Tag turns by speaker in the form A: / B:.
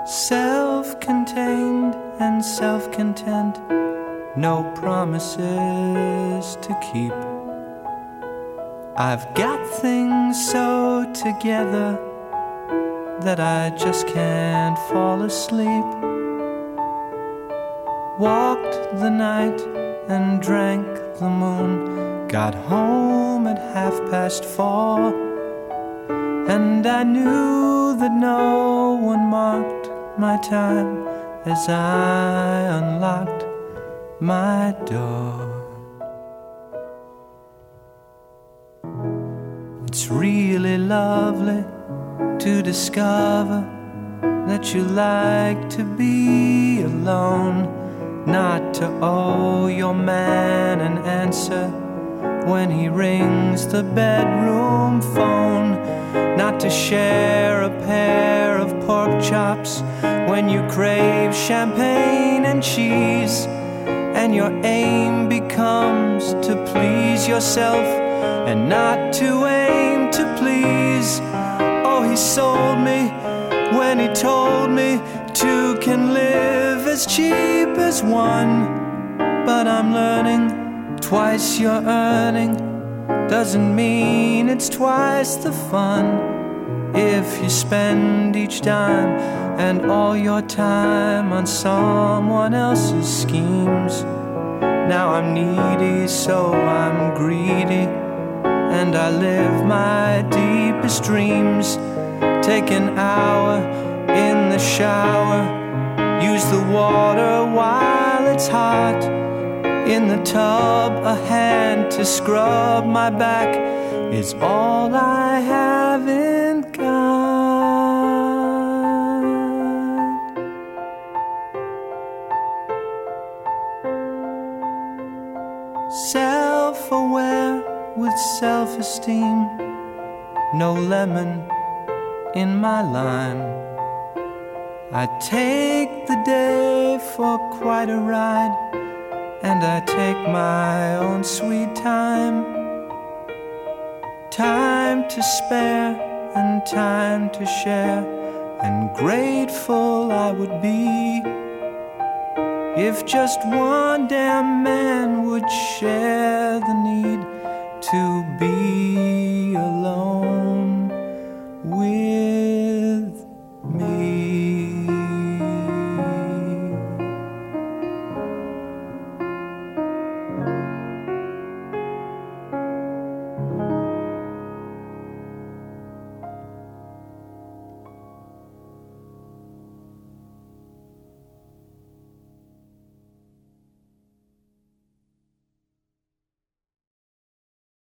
A: self-contained and self-content, no promises to keep. I've got things so together that I just can't fall asleep. Walked the night and drank the moon, got home at 4:30, and I knew that no one marked my time as I unlocked my door. It's really lovely to discover that you like to be alone, not to owe your man an answer when he rings the bedroom phone, not to share a pair of pork chops when you crave champagne and cheese, and your aim becomes to please yourself and not to aim to please. Oh, he sold me when he told me two can live as cheap as one. But I'm learning twice your earning doesn't mean it's twice the fun. If you spend each dime and all your time on someone else's schemes. Now I'm needy, so I'm greedy, and I live my deepest dreams. Take an hour in the shower, use the water while it's hot. In the tub, a hand to scrub my back is all I haven't got. Self-aware with self-esteem, no lemon in my lime. I take the day for quite a ride, and I take my own sweet time. Time to spare and time to share, and grateful I would be if just one damn man would share